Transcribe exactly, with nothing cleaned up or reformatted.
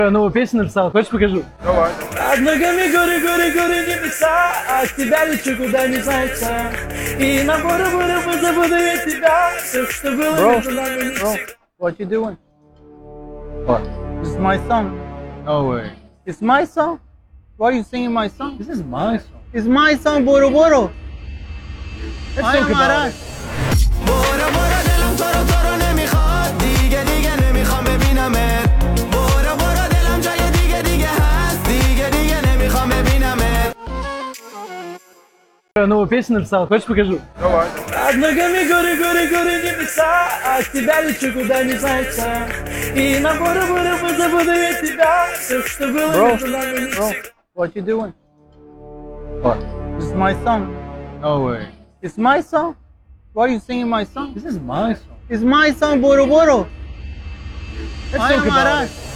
Новую песню написал, хочешь покажу? Давай. Под ногами горы, горы, горы, небеса, а от тебя лечу куда не знается. И на бору-бору позабуду я тебя, все, что было Bro, между нами не bro, всегда. what you doing? What? This is my song. No way. It's my song? Why are you singing my song? This is my song. It's my song, Boro Boro. Let's I talk am about Arash. it. برو برو دلم تو رو تو رو نمیخواد دیگه دیگه نمیخوام ببینمت برو برو دلم جای دیگه دیگه هست دیگه دیگه نمیخوام ببینمت Новую песню написал, хочешь покажу? Давай. Под ногами горы, горы, горы, небеса, а от тебя лечу куда не знается. И на бору-бору позабуду я тебя, все, что было Bro, между нами не bro, всегда. what you doing? What? This is my song. No way. It's my song? Why are you singing my song? This is my song. It's my song, Boro Boro. Let's I talk am about Arash. it.